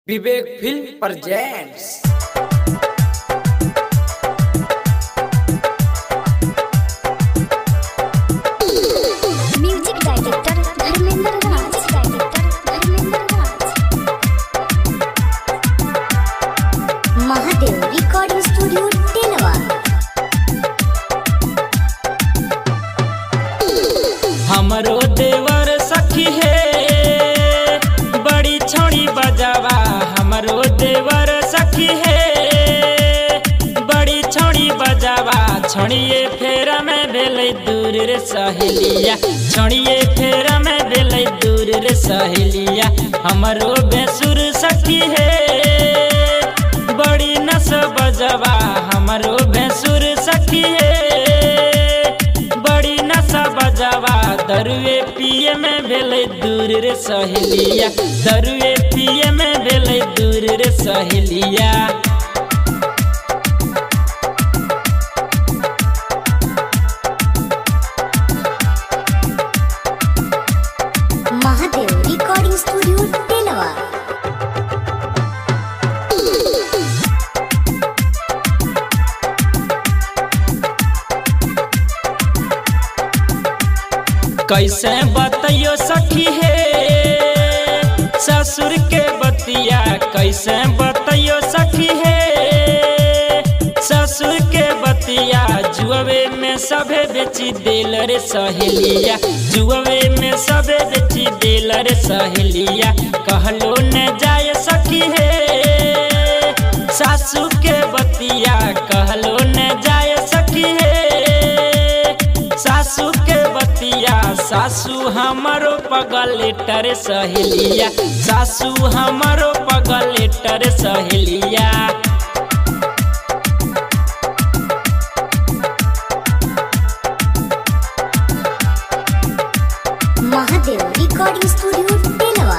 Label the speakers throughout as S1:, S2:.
S1: विवेक film presents.
S2: Music director Dharmendra Raj. Mahadev recording studio टेलवा।
S3: हमरो देवर सखी है बड़ी छोड़ी बजावा। हमरो देवर सखी है बड़ी छोड़ी बजावा। छोड़िए फेरा में भेलै दूर रे सहेलिया। छोड़िए फेरा में भेलै दूर रे सहेलिया। हमरो बेसुर सखी है बड़ी नस बजावा। हमरो बेसुर सखी है बड़ी नशा बजावा। दरुए पिए में भेलै दूर रे सहेलिया। दरुए पिए में भेलै दूर रे सहेलिया।
S2: महादेव रिकॉर्डिंग स्टूडियो टेलवा।
S3: कैसे बतैयो सखी है ससुर के बतिया। कैसे बतैयो सखी है ससुर के बतिया। जुआवे में सबे बेची देल रे सहेलिया। जुआवे में सबे बेची देल रे सहेलिया। कहलो न जाय सखी है सासू के बतिया। कहलो न जाय सखी है सासू के बतिया। सासू हमारो पगलेटर सहेलिया। सासू हमारो पगलेटर सहेलिया।
S2: महादेव रिकॉर्डिंग स्टूडियो टेलवा।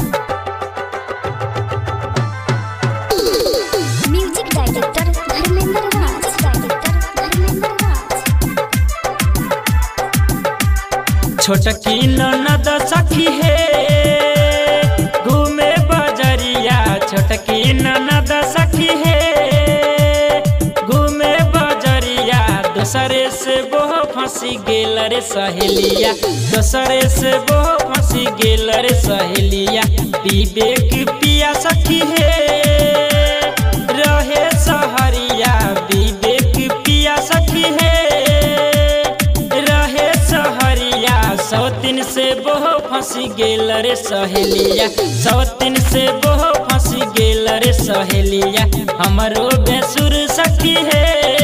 S2: Music director Dharmendra Raj.
S3: छोटकी ननद सखी है घूमे बजरिया। छोटकी ननद सखी है घूमे बजरिया। दूसरे से बोह फंसी गेल रे सहेलिया। दूसरे से बोह फंसी गेल रे सहेलिया। विवेक पिया सखी है रहे सहरिया। विवेक पिया सखी है रहे सहरिया। सौतीन से बोह फंसी गेल रे सहेलिया। सौतीन से बोह फंसी गेल रे सहेलिया। हमरो बेसुर सखी है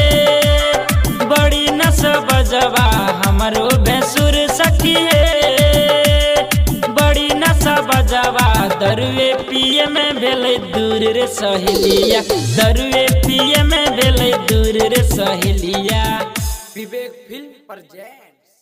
S3: बड़ी नस बजवा। हमरो बेसुर सखी है बड़ी नस बजवा। दरुए पिए में भेलै दूर रे सहेलिया। दरुए पिए में भेलै दूर रे सहेलिया।
S1: Vivek film presents.